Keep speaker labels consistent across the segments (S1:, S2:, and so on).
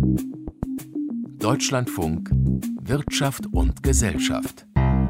S1: Deutschlandfunk Wirtschaft und Gesellschaft.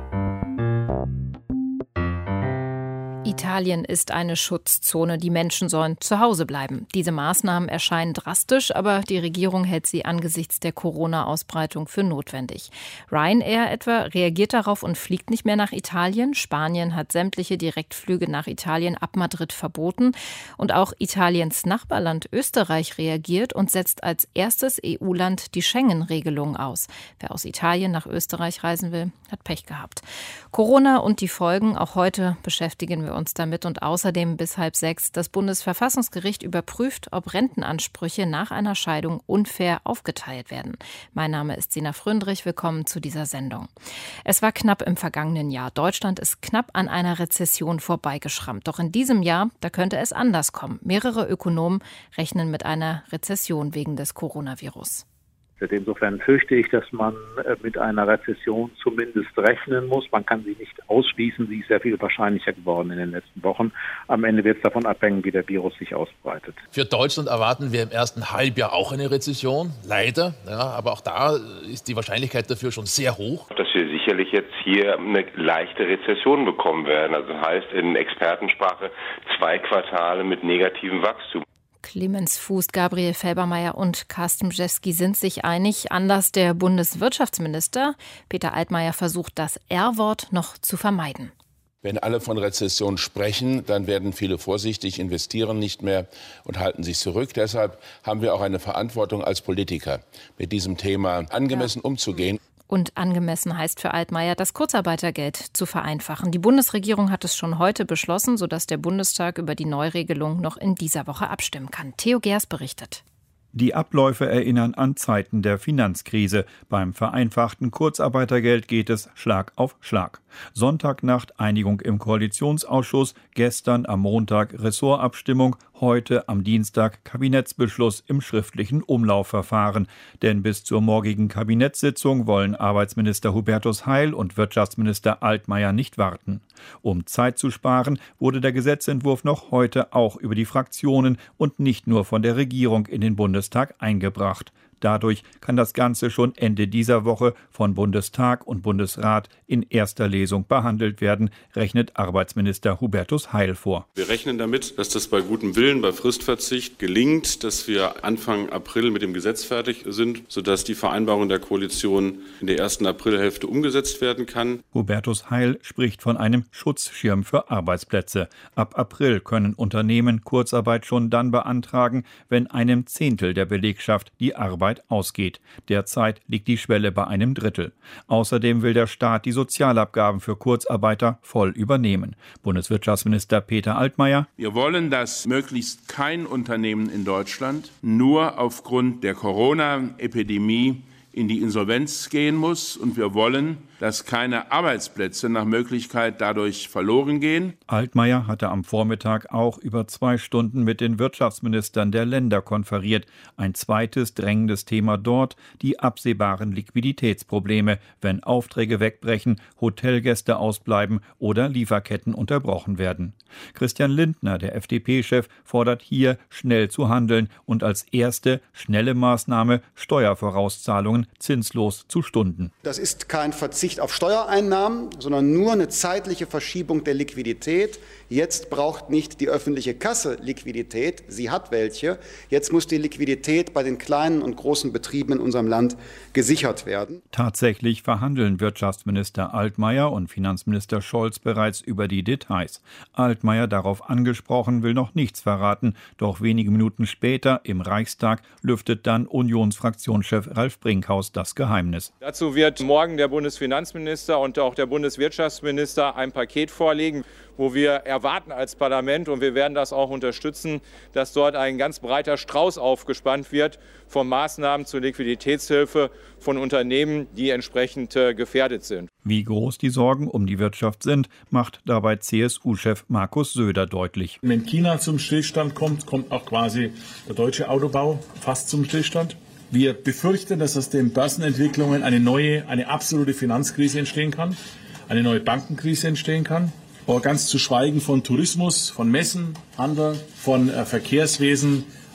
S2: Italien ist eine Schutzzone. Die Menschen sollen zu Hause bleiben. Diese Maßnahmen erscheinen drastisch, aber die Regierung hält sie angesichts der Corona-Ausbreitung für notwendig. Ryanair etwa reagiert darauf und fliegt nicht mehr nach Italien. Spanien hat sämtliche Direktflüge nach Italien ab Madrid verboten. Und auch Italiens Nachbarland Österreich reagiert und setzt als erstes EU-Land die Schengen-Regelung aus. Wer aus Italien nach Österreich reisen will, hat Pech gehabt. Corona und die Folgen, auch heute beschäftigen wir uns damit und außerdem bis 5:30 das Bundesverfassungsgericht überprüft, ob Rentenansprüche nach einer Scheidung unfair aufgeteilt werden. Mein Name ist Sina Fröndrich, willkommen zu dieser Sendung. Es war knapp im vergangenen Jahr. Deutschland ist knapp an einer Rezession vorbeigeschrammt. Doch in diesem Jahr, da könnte es anders kommen. Mehrere Ökonomen rechnen mit einer Rezession wegen des Coronavirus.
S3: Insofern fürchte ich, dass man mit einer Rezession zumindest rechnen muss. Man kann sie nicht ausschließen. Sie ist sehr viel wahrscheinlicher geworden in den letzten Wochen. Am Ende wird es davon abhängen, wie der Virus sich ausbreitet.
S4: Für Deutschland erwarten wir im ersten Halbjahr auch eine Rezession. Leider. Ja, aber auch da ist die Wahrscheinlichkeit dafür schon sehr hoch.
S5: Dass wir sicherlich jetzt hier eine leichte Rezession bekommen werden. Also das heißt in Expertensprache 2 Quartale mit negativem Wachstum.
S2: Clemens Fuß, Gabriel Felbermayr und Carsten Brzezski sind sich einig. Anders der Bundeswirtschaftsminister Peter Altmaier versucht, das R-Wort noch zu vermeiden.
S6: Wenn alle von Rezession sprechen, dann werden viele vorsichtig, investieren nicht mehr und halten sich zurück. Deshalb haben wir auch eine Verantwortung als Politiker, mit diesem Thema angemessen umzugehen.
S2: Und angemessen heißt für Altmaier, das Kurzarbeitergeld zu vereinfachen. Die Bundesregierung hat es schon heute beschlossen, sodass der Bundestag über die Neuregelung noch in dieser Woche abstimmen kann. Theo Gers berichtet.
S7: Die Abläufe erinnern an Zeiten der Finanzkrise. Beim vereinfachten Kurzarbeitergeld geht es Schlag auf Schlag. Sonntagnacht Einigung im Koalitionsausschuss, gestern am Montag Ressortabstimmung, heute am Dienstag Kabinettsbeschluss im schriftlichen Umlaufverfahren. Denn bis zur morgigen Kabinettssitzung wollen Arbeitsminister Hubertus Heil und Wirtschaftsminister Altmaier nicht warten. Um Zeit zu sparen, wurde der Gesetzentwurf noch heute auch über die Fraktionen und nicht nur von der Regierung in den Bundestag eingebracht. Dadurch kann das Ganze schon Ende dieser Woche von Bundestag und Bundesrat in erster Lesung behandelt werden, rechnet Arbeitsminister Hubertus Heil vor.
S8: Wir rechnen damit, dass das bei gutem Willen, bei Fristverzicht gelingt, dass wir Anfang April mit dem Gesetz fertig sind, sodass die Vereinbarung der Koalition in der ersten Aprilhälfte umgesetzt werden kann.
S7: Hubertus Heil spricht von einem Schutzschirm für Arbeitsplätze. Ab April können Unternehmen Kurzarbeit schon dann beantragen, wenn einem Zehntel der Belegschaft die Arbeit ausgeht. Derzeit liegt die Schwelle bei einem Drittel. Außerdem will der Staat die Sozialabgaben für Kurzarbeiter voll übernehmen. Bundeswirtschaftsminister Peter Altmaier:
S9: Wir wollen, dass möglichst kein Unternehmen in Deutschland nur aufgrund der Corona-Epidemie in die Insolvenz gehen muss. Und wir wollen, dass keine Arbeitsplätze nach Möglichkeit dadurch verloren gehen.
S7: Altmaier hatte am Vormittag auch über 2 Stunden mit den Wirtschaftsministern der Länder konferiert. Ein zweites drängendes Thema dort: die absehbaren Liquiditätsprobleme, wenn Aufträge wegbrechen, Hotelgäste ausbleiben oder Lieferketten unterbrochen werden. Christian Lindner, der FDP-Chef, fordert hier schnell zu handeln und als erste schnelle Maßnahme Steuervorauszahlungen zinslos zu stunden.
S10: Das ist kein Verzicht auf Steuereinnahmen, sondern nur eine zeitliche Verschiebung der Liquidität. Jetzt braucht nicht die öffentliche Kasse Liquidität, sie hat welche. Jetzt muss die Liquidität bei den kleinen und großen Betrieben in unserem Land gesichert werden.
S7: Tatsächlich verhandeln Wirtschaftsminister Altmaier und Finanzminister Scholz bereits über die Details. Altmaier, darauf angesprochen, will noch nichts verraten. Doch wenige Minuten später im Reichstag lüftet dann Unionsfraktionschef Ralf Brinkhaus das Geheimnis.
S11: Dazu wird morgen der Bundesfinanzminister und auch der Bundeswirtschaftsminister ein Paket vorlegen, wo wir erwarten als Parlament, und wir werden das auch unterstützen, dass dort ein ganz breiter Strauß aufgespannt wird von Maßnahmen zur Liquiditätshilfe von Unternehmen, die entsprechend gefährdet sind.
S7: Wie groß die Sorgen um die Wirtschaft sind, macht dabei CSU-Chef Markus Söder deutlich.
S12: Wenn China zum Stillstand kommt, kommt auch quasi der deutsche Autobau fast zum Stillstand. Wir befürchten, dass aus den Börsenentwicklungen eine absolute Finanzkrise entstehen kann, eine neue Bankenkrise entstehen kann. Aber ganz zu schweigen von Tourismus, von Messen, Handel, von Verkehrswesen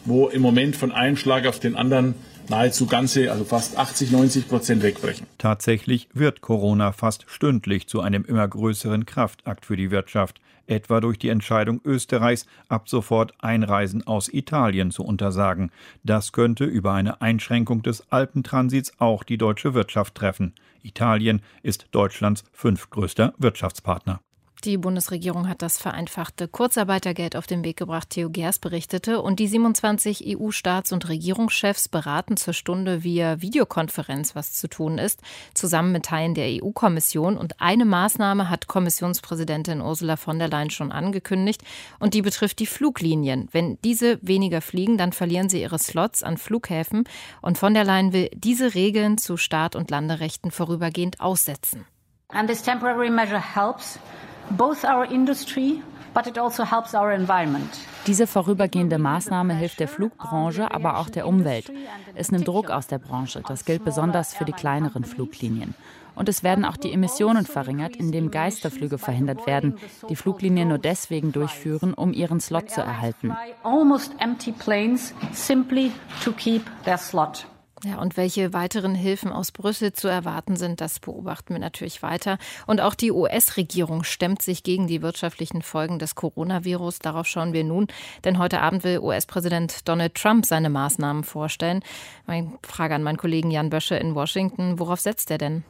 S12: wo im Moment von einem Schlag auf den anderen nahezu also fast 80-90% wegbrechen.
S7: Tatsächlich wird Corona fast stündlich zu einem immer größeren Kraftakt für die Wirtschaft, etwa durch die Entscheidung Österreichs, ab sofort Einreisen aus Italien zu untersagen. Das könnte über eine Einschränkung des Alpentransits auch die deutsche Wirtschaft treffen. Italien ist Deutschlands 5. größter Wirtschaftspartner.
S2: Die Bundesregierung hat das vereinfachte Kurzarbeitergeld auf den Weg gebracht, Theo Gers berichtete. Und die 27 EU-Staats- und Regierungschefs beraten zur Stunde via Videokonferenz, was zu tun ist, zusammen mit Teilen der EU-Kommission. Und eine Maßnahme hat Kommissionspräsidentin Ursula von der Leyen schon angekündigt. Und die betrifft die Fluglinien. Wenn diese weniger fliegen, dann verlieren sie ihre Slots an Flughäfen. Und von der Leyen will diese Regeln zu Start- und Landerechten vorübergehend aussetzen.
S13: And this temporary measure helps both our industry, but it also helps our environment.
S14: Diese vorübergehende Maßnahme hilft der Flugbranche, aber auch der Umwelt. Es nimmt Druck aus der Branche. Das gilt besonders für die kleineren Fluglinien. Und es werden auch die Emissionen verringert, indem Geisterflüge verhindert werden, die Fluglinien nur deswegen durchführen, um ihren Slot zu erhalten.
S13: Almost empty planes simply to keep their slot.
S2: Ja, und welche weiteren Hilfen aus Brüssel zu erwarten sind, das beobachten wir natürlich weiter. Und auch die US-Regierung stemmt sich gegen die wirtschaftlichen Folgen des Coronavirus. Darauf schauen wir nun, denn heute Abend will US-Präsident Donald Trump seine Maßnahmen vorstellen. Meine Frage an meinen Kollegen Jan Bösche in Washington. Worauf setzt er denn?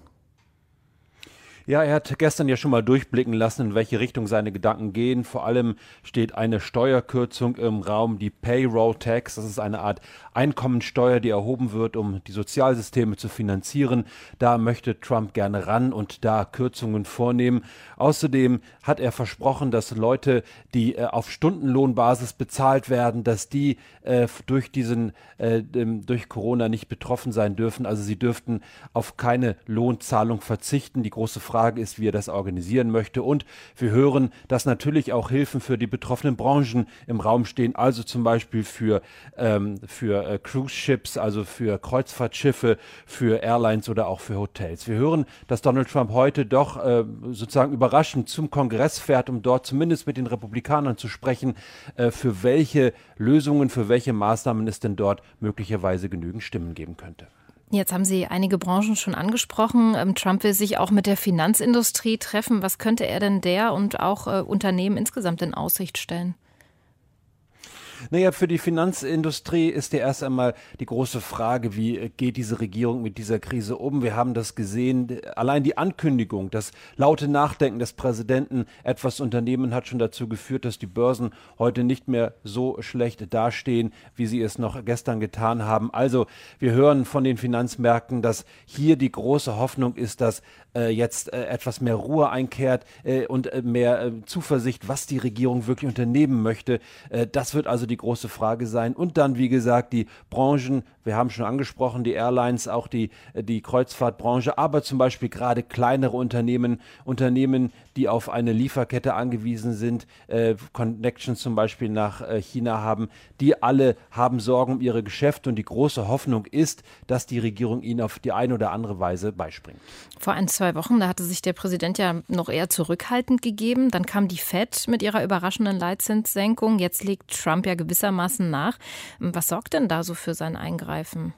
S15: Ja, er hat gestern ja schon mal durchblicken lassen, in welche Richtung seine Gedanken gehen. Vor allem steht eine Steuerkürzung im Raum, die Payroll Tax. Das ist eine Art Einkommensteuer, die erhoben wird, um die Sozialsysteme zu finanzieren. Da möchte Trump gerne ran und da Kürzungen vornehmen. Außerdem hat er versprochen, dass Leute, die auf Stundenlohnbasis bezahlt werden, dass die durch Corona nicht betroffen sein dürfen. Also sie dürften auf keine Lohnzahlung verzichten. Die große Frage ist, wie er das organisieren möchte. Und wir hören, dass natürlich auch Hilfen für die betroffenen Branchen im Raum stehen. Also zum Beispiel für Cruise Ships, also für Kreuzfahrtschiffe, für Airlines oder auch für Hotels. Wir hören, dass Donald Trump heute doch sozusagen überraschend zum Kongress fährt, um dort zumindest mit den Republikanern zu sprechen, für welche Lösungen, für welche Maßnahmen es denn dort möglicherweise genügend Stimmen geben könnte.
S2: Jetzt haben Sie einige Branchen schon angesprochen. Trump will sich auch mit der Finanzindustrie treffen. Was könnte er denn der und auch Unternehmen insgesamt in Aussicht stellen?
S15: Naja, für die Finanzindustrie ist ja erst einmal die große Frage, wie geht diese Regierung mit dieser Krise um? Wir haben das gesehen, allein die Ankündigung, das laute Nachdenken des Präsidenten, etwas unternehmen, hat schon dazu geführt, dass die Börsen heute nicht mehr so schlecht dastehen, wie sie es noch gestern getan haben. Also wir hören von den Finanzmärkten, dass hier die große Hoffnung ist, dass jetzt etwas mehr Ruhe einkehrt und mehr Zuversicht, was die Regierung wirklich unternehmen möchte. Das wird also die große Frage sein. Und dann, wie gesagt, die Branchen, wir haben schon angesprochen, die Airlines, auch die Kreuzfahrtbranche, aber zum Beispiel gerade kleinere Unternehmen, die auf eine Lieferkette angewiesen sind, Connections zum Beispiel nach China haben, die alle haben Sorgen um ihre Geschäfte und die große Hoffnung ist, dass die Regierung ihnen auf die eine oder andere Weise beispringt.
S2: Vor 1-2 Wochen, da hatte sich der Präsident ja noch eher zurückhaltend gegeben. Dann kam die FED mit ihrer überraschenden Leitzinssenkung. Jetzt legt Trump ja gewissermaßen nach. Was sorgt denn da so für sein Eingreifen?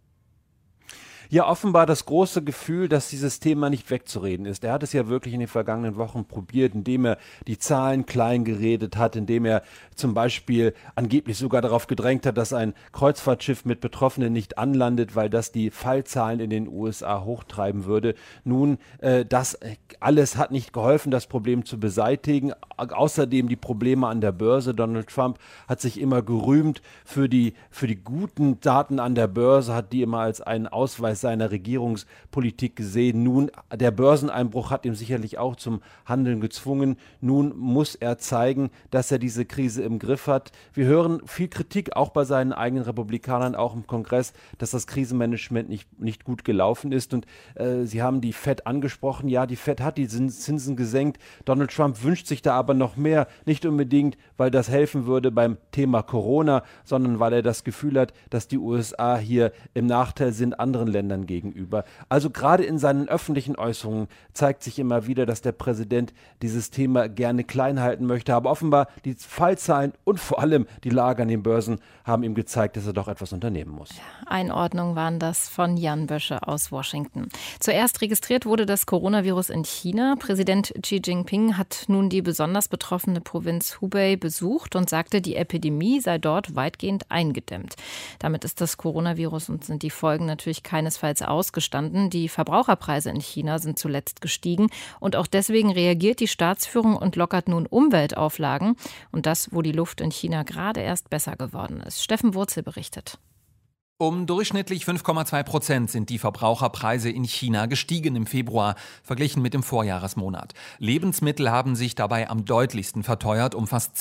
S15: Ja, offenbar das große Gefühl, dass dieses Thema nicht wegzureden ist. Er hat es ja wirklich in den vergangenen Wochen probiert, indem er die Zahlen klein geredet hat, indem er zum Beispiel angeblich sogar darauf gedrängt hat, dass ein Kreuzfahrtschiff mit Betroffenen nicht anlandet, weil das die Fallzahlen in den USA hochtreiben würde. Nun, das alles hat nicht geholfen, das Problem zu beseitigen. Außerdem die Probleme an der Börse. Donald Trump hat sich immer gerühmt für die guten Daten an der Börse, hat die immer als einen Ausweis seiner Regierungspolitik gesehen. Nun, der Börseneinbruch hat ihn sicherlich auch zum Handeln gezwungen. Nun muss er zeigen, dass er diese Krise im Griff hat. Wir hören viel Kritik, auch bei seinen eigenen Republikanern, auch im Kongress, dass das Krisenmanagement nicht gut gelaufen ist. Und Sie haben die FED angesprochen. Ja, die FED hat die Zinsen gesenkt. Donald Trump wünscht sich da aber noch mehr. Nicht unbedingt, weil das helfen würde beim Thema Corona, sondern weil er das Gefühl hat, dass die USA hier im Nachteil sind anderen Ländern Ländern gegenüber. Also gerade in seinen öffentlichen Äußerungen zeigt sich immer wieder, dass der Präsident dieses Thema gerne klein halten möchte. Aber offenbar die Fallzahlen und vor allem die Lage an den Börsen haben ihm gezeigt, dass er doch etwas unternehmen muss.
S2: Einordnung waren das von Jan Bösche aus Washington. Zuerst registriert wurde das Coronavirus in China. Präsident Xi Jinping hat nun die besonders betroffene Provinz Hubei besucht und sagte, die Epidemie sei dort weitgehend eingedämmt. Damit ist das Coronavirus und sind die Folgen natürlich keinesfalls ausgestanden. Die Verbraucherpreise in China sind zuletzt gestiegen und auch deswegen reagiert die Staatsführung und lockert nun Umweltauflagen. Und das, wo die Luft in China gerade erst besser geworden ist. Steffen Wurzel berichtet.
S16: Um durchschnittlich 5,2% sind die Verbraucherpreise in China gestiegen im Februar, verglichen mit dem Vorjahresmonat. Lebensmittel haben sich dabei am deutlichsten verteuert, um fast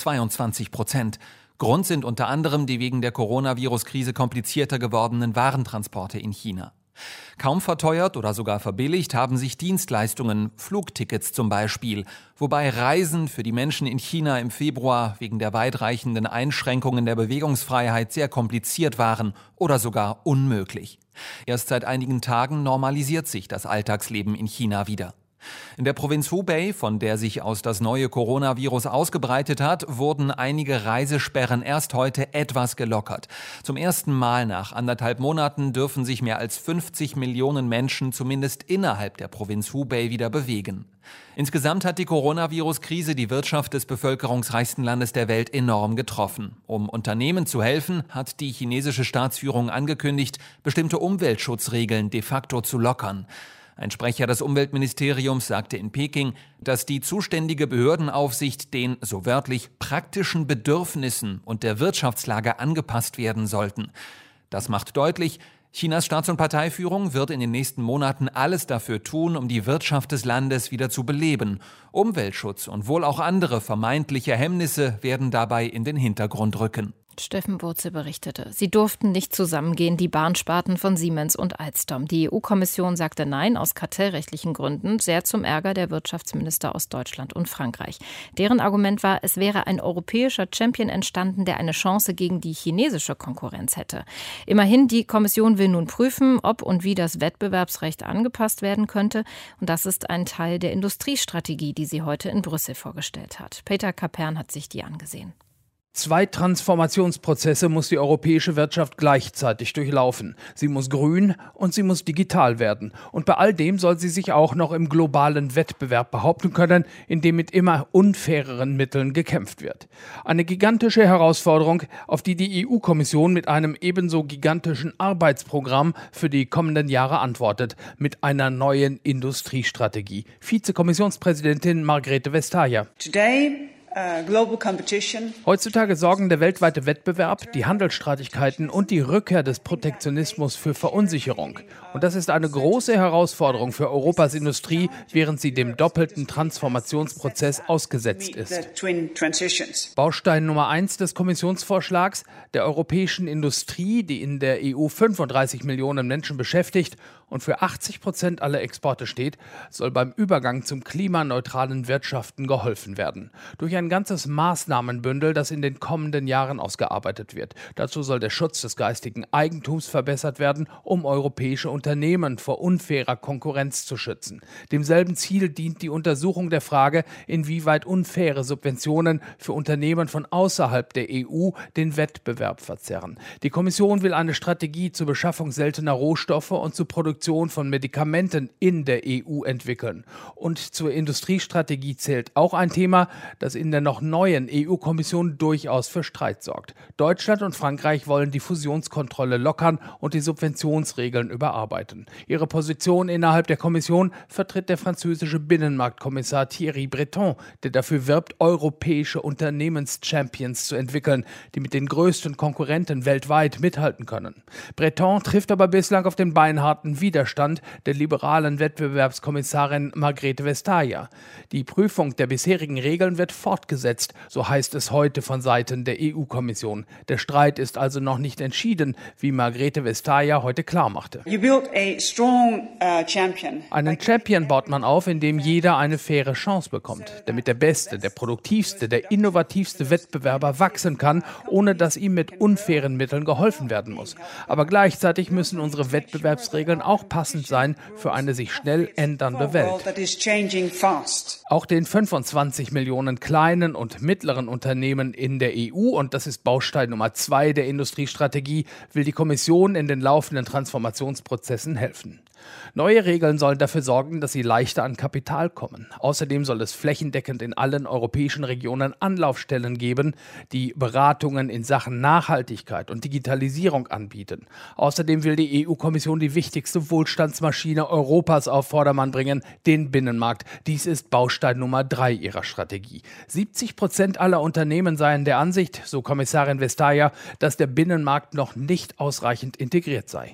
S16: 22%. Grund sind unter anderem die wegen der Coronavirus-Krise komplizierter gewordenen Warentransporte in China. Kaum verteuert oder sogar verbilligt haben sich Dienstleistungen, Flugtickets zum Beispiel, wobei Reisen für die Menschen in China im Februar wegen der weitreichenden Einschränkungen der Bewegungsfreiheit sehr kompliziert waren oder sogar unmöglich. Erst seit einigen Tagen normalisiert sich das Alltagsleben in China wieder. In der Provinz Hubei, von der sich aus das neue Coronavirus ausgebreitet hat, wurden einige Reisesperren erst heute etwas gelockert. Zum ersten Mal nach 1,5 Monaten dürfen sich mehr als 50 Millionen Menschen zumindest innerhalb der Provinz Hubei wieder bewegen. Insgesamt hat die Coronavirus-Krise die Wirtschaft des bevölkerungsreichsten Landes der Welt enorm getroffen. Um Unternehmen zu helfen, hat die chinesische Staatsführung angekündigt, bestimmte Umweltschutzregeln de facto zu lockern. Ein Sprecher des Umweltministeriums sagte in Peking, dass die zuständige Behördenaufsicht den, so wörtlich, praktischen Bedürfnissen und der Wirtschaftslage angepasst werden sollten. Das macht deutlich, Chinas Staats- und Parteiführung wird in den nächsten Monaten alles dafür tun, um die Wirtschaft des Landes wieder zu beleben. Umweltschutz und wohl auch andere vermeintliche Hemmnisse werden dabei in den Hintergrund rücken.
S2: Steffen Wurzel berichtete. Sie durften nicht zusammengehen, die Bahnsparten von Siemens und Alstom. Die EU-Kommission sagte Nein aus kartellrechtlichen Gründen, sehr zum Ärger der Wirtschaftsminister aus Deutschland und Frankreich. Deren Argument war, es wäre ein europäischer Champion entstanden, der eine Chance gegen die chinesische Konkurrenz hätte. Immerhin, die Kommission will nun prüfen, ob und wie das Wettbewerbsrecht angepasst werden könnte. Und das ist ein Teil der Industriestrategie, die sie heute in Brüssel vorgestellt hat. Peter Kapern hat sich die angesehen.
S17: 2 Transformationsprozesse muss die europäische Wirtschaft gleichzeitig durchlaufen. Sie muss grün und sie muss digital werden. Und bei all dem soll sie sich auch noch im globalen Wettbewerb behaupten können, in dem mit immer unfaireren Mitteln gekämpft wird. Eine gigantische Herausforderung, auf die die EU-Kommission mit einem ebenso gigantischen Arbeitsprogramm für die kommenden Jahre antwortet, mit einer neuen Industriestrategie. Vizekommissionspräsidentin Margrethe Vestager. Heutzutage sorgen der weltweite Wettbewerb, die Handelsstreitigkeiten und die Rückkehr des Protektionismus für Verunsicherung. Und das ist eine große Herausforderung für Europas Industrie, während sie dem doppelten Transformationsprozess ausgesetzt ist. Baustein Nummer 1 des Kommissionsvorschlags, der europäischen Industrie, die in der EU 35 Millionen Menschen beschäftigt und für 80% aller Exporte steht, soll beim Übergang zum klimaneutralen Wirtschaften geholfen werden. Durch ein ganzes Maßnahmenbündel, das in den kommenden Jahren ausgearbeitet wird. Dazu soll der Schutz des geistigen Eigentums verbessert werden, um europäische Unternehmen vor unfairer Konkurrenz zu schützen. Demselben Ziel dient die Untersuchung der Frage, inwieweit unfaire Subventionen für Unternehmen von außerhalb der EU den Wettbewerb verzerren. Die Kommission will eine Strategie zur Beschaffung seltener Rohstoffe und zur Produktion von Medikamenten in der EU entwickeln. Und zur Industriestrategie zählt auch ein Thema, das in der noch neuen EU-Kommission durchaus für Streit sorgt. Deutschland und Frankreich wollen die Fusionskontrolle lockern und die Subventionsregeln überarbeiten. Ihre Position innerhalb der Kommission vertritt der französische Binnenmarktkommissar Thierry Breton, der dafür wirbt, europäische Unternehmenschampions zu entwickeln, die mit den größten Konkurrenten weltweit mithalten können. Breton trifft aber bislang auf den beinharten Widerstand der liberalen Wettbewerbskommissarin Margrethe Vestager. Die Prüfung der bisherigen Regeln wird fortgesetzt fortgesetzt, so heißt es heute von Seiten der EU-Kommission. Der Streit ist also noch nicht entschieden, wie Margrethe Vestager heute klarmachte. Einen Champion baut man auf, in dem jeder eine faire Chance bekommt, damit der beste, der produktivste, der innovativste Wettbewerber wachsen kann, ohne dass ihm mit unfairen Mitteln geholfen werden muss. Aber gleichzeitig müssen unsere Wettbewerbsregeln auch passend sein für eine sich schnell ändernde Welt. Auch den 25 Millionen kleinen und mittleren Unternehmen in der EU, und das ist Baustein Nummer 2 der Industriestrategie, will die Kommission in den laufenden Transformationsprozessen helfen. Neue Regeln sollen dafür sorgen, dass sie leichter an Kapital kommen. Außerdem soll es flächendeckend in allen europäischen Regionen Anlaufstellen geben, die Beratungen in Sachen Nachhaltigkeit und Digitalisierung anbieten. Außerdem will die EU-Kommission die wichtigste Wohlstandsmaschine Europas auf Vordermann bringen, den Binnenmarkt. Dies ist Baustein Nummer 3 ihrer Strategie. 70% aller Unternehmen seien der Ansicht, so Kommissarin Vestager, dass der Binnenmarkt noch nicht ausreichend integriert sei.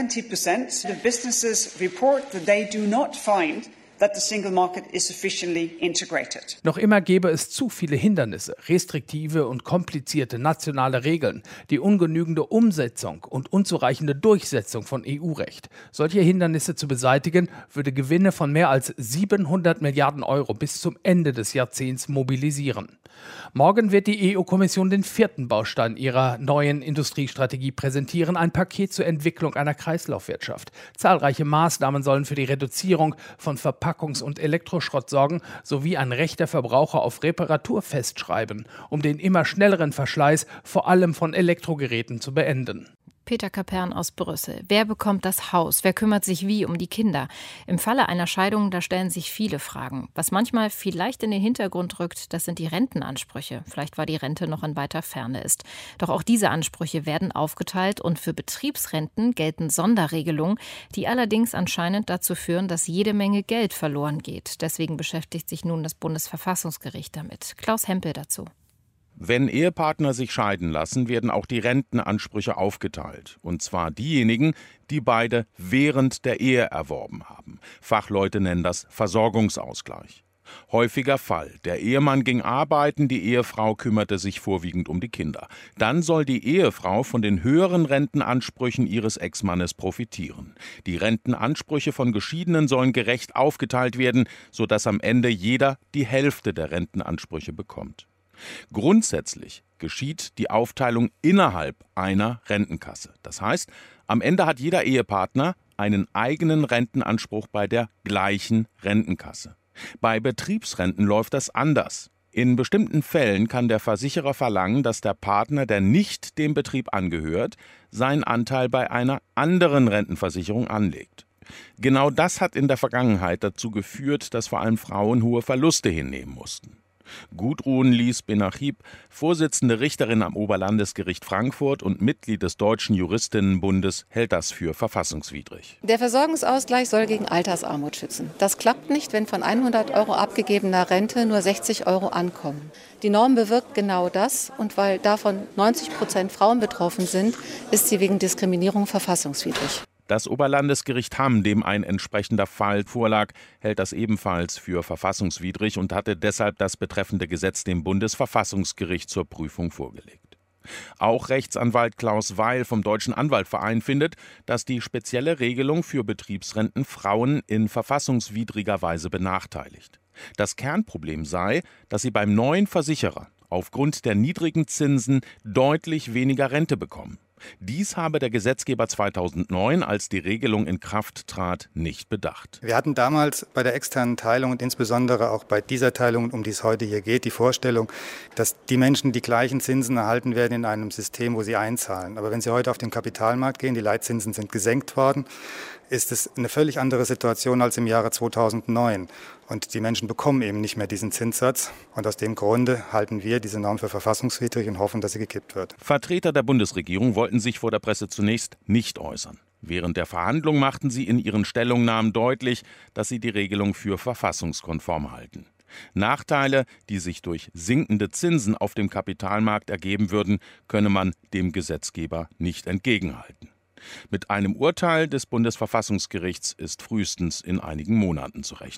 S18: 70% of businesses report that they do not find that the single market is sufficiently integrated.
S17: Noch immer gäbe es zu viele Hindernisse, restriktive und komplizierte nationale Regeln, die ungenügende Umsetzung und unzureichende Durchsetzung von EU-Recht. Solche Hindernisse zu beseitigen, würde Gewinne von mehr als 700 Milliarden Euro bis zum Ende des Jahrzehnts mobilisieren. Morgen wird die EU-Kommission den 4. Baustein ihrer neuen Industriestrategie präsentieren, ein Paket zur Entwicklung einer Kreislaufwirtschaft. Zahlreiche Maßnahmen sollen für die Reduzierung von Verpackungs- und Elektroschrott sorgen, sowie ein Recht der Verbraucher auf Reparatur festschreiben, um den immer schnelleren Verschleiß vor allem von Elektrogeräten zu beenden.
S2: Peter Kapern aus Brüssel. Wer bekommt das Haus? Wer kümmert sich wie um die Kinder? Im Falle einer Scheidung, da stellen sich viele Fragen. Was manchmal vielleicht in den Hintergrund rückt, das sind die Rentenansprüche. Vielleicht, weil die Rente noch in weiter Ferne ist. Doch auch diese Ansprüche werden aufgeteilt und für Betriebsrenten gelten Sonderregelungen, die allerdings anscheinend dazu führen, dass jede Menge Geld verloren geht. Deswegen beschäftigt sich nun das Bundesverfassungsgericht damit. Klaus Hempel dazu.
S6: Wenn Ehepartner sich scheiden lassen, werden auch die Rentenansprüche aufgeteilt. Und zwar diejenigen, die beide während der Ehe erworben haben. Fachleute nennen das Versorgungsausgleich. Häufiger Fall. Der Ehemann ging arbeiten, die Ehefrau kümmerte sich vorwiegend um die Kinder. Dann soll die Ehefrau von den höheren Rentenansprüchen ihres Ex-Mannes profitieren. Die Rentenansprüche von Geschiedenen sollen gerecht aufgeteilt werden, sodass am Ende jeder die Hälfte der Rentenansprüche bekommt. Grundsätzlich geschieht die Aufteilung innerhalb einer Rentenkasse. Das heißt, am Ende hat jeder Ehepartner einen eigenen Rentenanspruch bei der gleichen Rentenkasse. Bei Betriebsrenten läuft das anders. In bestimmten Fällen kann der Versicherer verlangen, dass der Partner, der nicht dem Betrieb angehört, seinen Anteil bei einer anderen Rentenversicherung anlegt. Genau das hat in der Vergangenheit dazu geführt, dass vor allem Frauen hohe Verluste hinnehmen mussten. Gudrun Lies-Benachib, Vorsitzende Richterin am Oberlandesgericht Frankfurt und Mitglied des Deutschen Juristinnenbundes, hält das für verfassungswidrig.
S19: Der Versorgungsausgleich soll gegen Altersarmut schützen. Das klappt nicht, wenn von 100 € abgegebener Rente nur 60 € ankommen. Die Norm bewirkt genau das, und weil davon 90% Frauen betroffen sind, ist sie wegen Diskriminierung verfassungswidrig.
S6: Das Oberlandesgericht Hamm, dem ein entsprechender Fall vorlag, hält das ebenfalls für verfassungswidrig und hatte deshalb das betreffende Gesetz dem Bundesverfassungsgericht zur Prüfung vorgelegt. Auch Rechtsanwalt Klaus Weil vom Deutschen Anwaltverein findet, dass die spezielle Regelung für Betriebsrenten Frauen in verfassungswidriger Weise benachteiligt. Das Kernproblem sei, dass sie beim neuen Versicherer aufgrund der niedrigen Zinsen deutlich weniger Rente bekommen. Dies habe der Gesetzgeber 2009, als die Regelung in Kraft trat, nicht bedacht.
S20: Wir hatten damals bei der externen Teilung und insbesondere auch bei dieser Teilung, um die es heute hier geht, die Vorstellung, dass die Menschen die gleichen Zinsen erhalten werden in einem System, wo sie einzahlen. Aber wenn Sie heute auf den Kapitalmarkt gehen, die Leitzinsen sind gesenkt worden, ist es eine völlig andere Situation als im Jahre 2009. Und die Menschen bekommen eben nicht mehr diesen Zinssatz. Und aus dem Grunde halten wir diese Norm für verfassungswidrig und hoffen, dass sie gekippt wird.
S6: Vertreter der Bundesregierung wollten sich vor der Presse zunächst nicht äußern. Während der Verhandlung machten sie in ihren Stellungnahmen deutlich, dass sie die Regelung für verfassungskonform halten. Nachteile, die sich durch sinkende Zinsen auf dem Kapitalmarkt ergeben würden, könne man dem Gesetzgeber nicht entgegenhalten. Mit einem Urteil des Bundesverfassungsgerichts ist frühestens in einigen Monaten zu rechnen.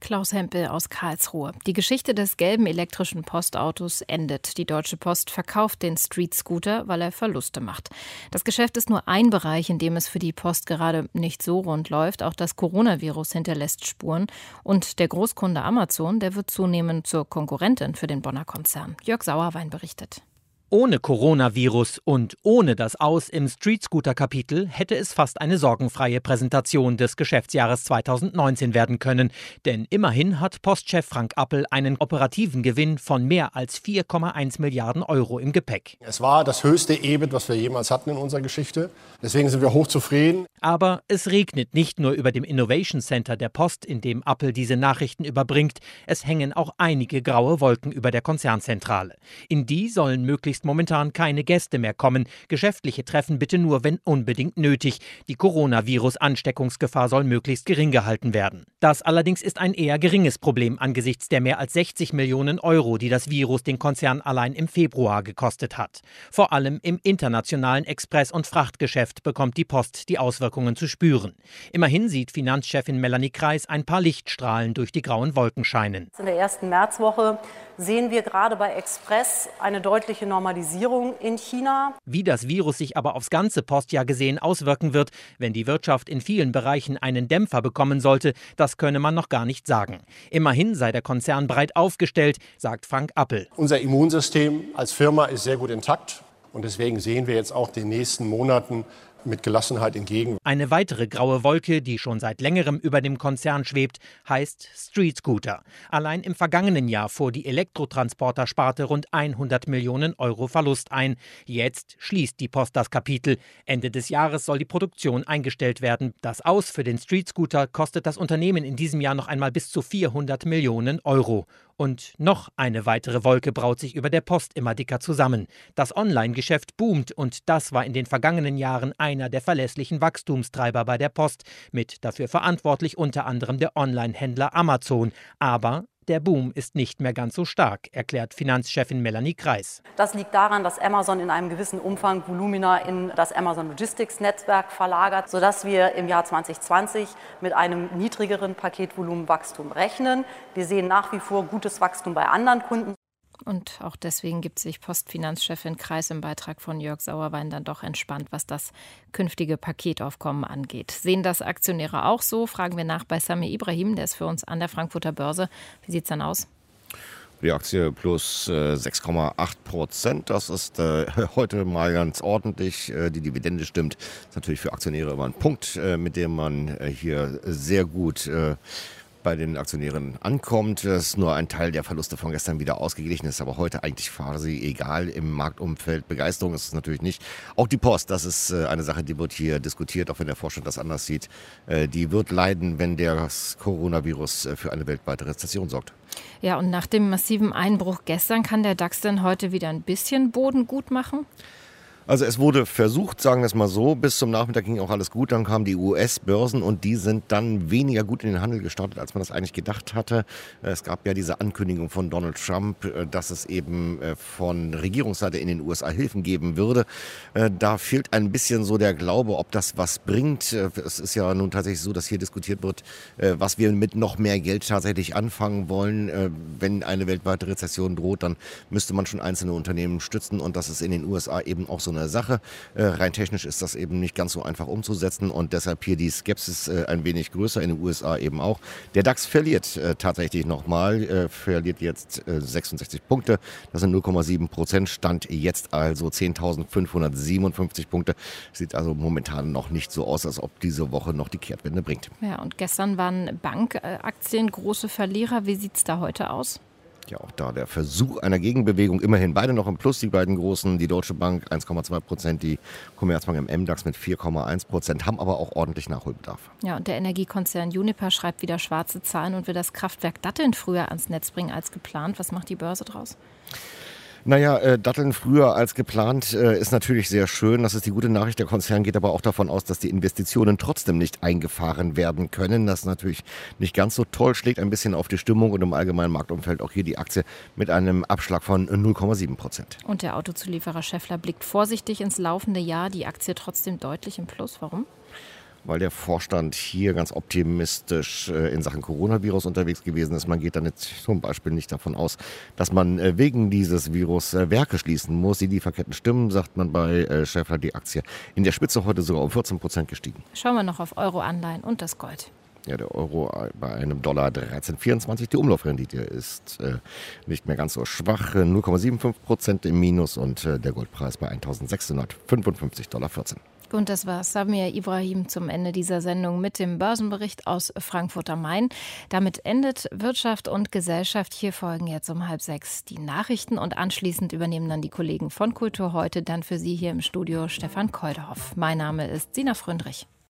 S2: Klaus Hempel aus Karlsruhe. Die Geschichte des gelben elektrischen Postautos endet. Die Deutsche Post verkauft den Street Scooter, weil er Verluste macht. Das Geschäft ist nur ein Bereich, in dem es für die Post gerade nicht so rund läuft. Auch das Coronavirus hinterlässt Spuren. Und der Großkunde Amazon, der wird zunehmend zur Konkurrentin für den Bonner Konzern. Jörg Sauerwein berichtet.
S21: Ohne Coronavirus und ohne das Aus im Street-Scooter-Kapitel hätte es fast eine sorgenfreie Präsentation des Geschäftsjahres 2019 werden können. Denn immerhin hat Postchef Frank Appel einen operativen Gewinn von mehr als 4,1 Milliarden Euro im Gepäck.
S22: Es war das höchste EBIT, was wir jemals hatten in unserer Geschichte. Deswegen sind wir hochzufrieden.
S21: Aber es regnet nicht nur über dem Innovation Center der Post, in dem Appel diese Nachrichten überbringt. Es hängen auch einige graue Wolken über der Konzernzentrale. In die sollen möglichst momentan keine Gäste mehr kommen. Geschäftliche Treffen bitte nur, wenn unbedingt nötig. Die Coronavirus-Ansteckungsgefahr soll möglichst gering gehalten werden. Das allerdings ist ein eher geringes Problem angesichts der mehr als 60 Millionen Euro, die das Virus den Konzern allein im Februar gekostet hat. Vor allem im internationalen Express- und Frachtgeschäft bekommt die Post die Auswirkungen zu spüren. Immerhin sieht Finanzchefin Melanie Kreis ein paar Lichtstrahlen durch die grauen Wolken scheinen.
S23: In der ersten Märzwoche sehen wir gerade bei Express eine deutliche Normalisierung in China.
S21: Wie das Virus sich aber aufs ganze Postjahr gesehen auswirken wird, wenn die Wirtschaft in vielen Bereichen einen Dämpfer bekommen sollte, das könne man noch gar nicht sagen. Immerhin sei der Konzern breit aufgestellt, sagt Frank Appel.
S22: Unser Immunsystem als Firma ist sehr gut intakt und deswegen sehen wir jetzt auch den nächsten Monaten mit Gelassenheit entgegen.
S21: Eine weitere graue Wolke, die schon seit längerem über dem Konzern schwebt, heißt Street Scooter. Allein im vergangenen Jahr fuhr die Elektrotransporter-Sparte rund 100 Millionen Euro Verlust ein. Jetzt schließt die Post das Kapitel. Ende des Jahres soll die Produktion eingestellt werden. Das Aus für den Street Scooter kostet das Unternehmen in diesem Jahr noch einmal bis zu 400 Millionen Euro. Und noch eine weitere Wolke braut sich über der Post immer dicker zusammen. Das Online-Geschäft boomt und das war in den vergangenen Jahren einer der verlässlichen Wachstumstreiber bei der Post. Mit dafür verantwortlich unter anderem der Online-Händler Amazon. Aber der Boom ist nicht mehr ganz so stark, erklärt Finanzchefin Melanie Kreis.
S23: Das liegt daran, dass Amazon in einem gewissen Umfang Volumina in das Amazon Logistics Netzwerk verlagert, sodass wir im Jahr 2020 mit einem niedrigeren Paketvolumenwachstum rechnen. Wir sehen nach wie vor gutes Wachstum bei anderen Kunden.
S2: Und auch deswegen gibt sich Postfinanzchefin Kreis im Beitrag von Jörg Sauerwein dann doch entspannt, was das künftige Paketaufkommen angeht. Sehen das Aktionäre auch so? Fragen wir nach bei Sami Ibrahim, der ist für uns an der Frankfurter Börse. Wie sieht es dann aus?
S24: Die Aktie plus 6,8%. Das ist heute mal ganz ordentlich. Die Dividende stimmt. Das ist natürlich für Aktionäre immer ein Punkt, mit dem man hier sehr gut bei den Aktionären ankommt. Das ist nur ein Teil der Verluste von gestern wieder ausgeglichen. Das ist aber heute eigentlich quasi egal im Marktumfeld. Begeisterung ist es natürlich nicht. Auch die Post, das ist eine Sache, die wird hier diskutiert, auch wenn der Vorstand das anders sieht. Die wird leiden, wenn das Coronavirus für eine weltweite Rezession sorgt.
S2: Ja, und nach dem massiven Einbruch gestern kann der DAX dann heute wieder ein bisschen Boden gut machen?
S24: Also es wurde versucht, sagen wir es mal so, bis zum Nachmittag ging auch alles gut, dann kamen die US-Börsen und die sind dann weniger gut in den Handel gestartet, als man das eigentlich gedacht hatte. Es gab ja diese Ankündigung von Donald Trump, dass es eben von Regierungsseite in den USA Hilfen geben würde. Da fehlt ein bisschen so der Glaube, ob das was bringt. Es ist ja nun tatsächlich so, dass hier diskutiert wird, was wir mit noch mehr Geld tatsächlich anfangen wollen. Wenn eine weltweite Rezession droht, dann müsste man schon einzelne Unternehmen stützen und das ist in den USA eben auch so eine Sache. Rein technisch ist das eben nicht ganz so einfach umzusetzen und deshalb hier die Skepsis ein wenig größer, in den USA eben auch. Der DAX verliert tatsächlich nochmal, verliert jetzt 66 Punkte, das sind 0,7%, Stand jetzt also 10.557 Punkte. Sieht also momentan noch nicht so aus, als ob diese Woche noch die Kehrtwende bringt.
S2: Ja, und gestern waren Bankaktien große Verlierer. Wie sieht es da heute aus?
S24: Ja, auch da der Versuch einer Gegenbewegung. Immerhin beide noch im Plus, die beiden großen. Die Deutsche Bank 1,2%, die Commerzbank im MDAX mit 4,1%, haben aber auch ordentlich Nachholbedarf.
S2: Ja, und der Energiekonzern Uniper schreibt wieder schwarze Zahlen und will das Kraftwerk Datteln früher ans Netz bringen als geplant. Was macht die Börse draus?
S24: Naja, Datteln früher als geplant ist natürlich sehr schön. Das ist die gute Nachricht. Der Konzern geht aber auch davon aus, dass die Investitionen trotzdem nicht eingefahren werden können. Das ist natürlich nicht ganz so toll, schlägt ein bisschen auf die Stimmung und im allgemeinen Marktumfeld auch hier die Aktie mit einem Abschlag von 0,7%.
S2: Und der Autozulieferer Schaeffler blickt vorsichtig ins laufende Jahr. Die Aktie trotzdem deutlich im Plus. Warum?
S24: weil der Vorstand hier ganz optimistisch in Sachen Coronavirus unterwegs gewesen ist. Man geht dann jetzt zum Beispiel nicht davon aus, dass man wegen dieses Virus Werke schließen muss. Die Lieferketten stimmen, sagt man bei Schaeffler. Die Aktie in der Spitze heute sogar um 14% gestiegen.
S2: Schauen wir noch auf Euro-Anleihen und das Gold.
S24: Ja, der Euro bei einem Dollar 13,24. Die Umlaufrendite ist nicht mehr ganz so schwach, 0,75% im Minus und der Goldpreis bei $1.655,14.
S2: Und das war Samir Ibrahim zum Ende dieser Sendung mit dem Börsenbericht aus Frankfurt am Main. Damit endet Wirtschaft und Gesellschaft. Hier folgen jetzt um 5:30 die Nachrichten und anschließend übernehmen dann die Kollegen von Kultur heute dann für Sie hier im Studio Stefan Keuderhoff. Mein Name ist Sina Fröndrich.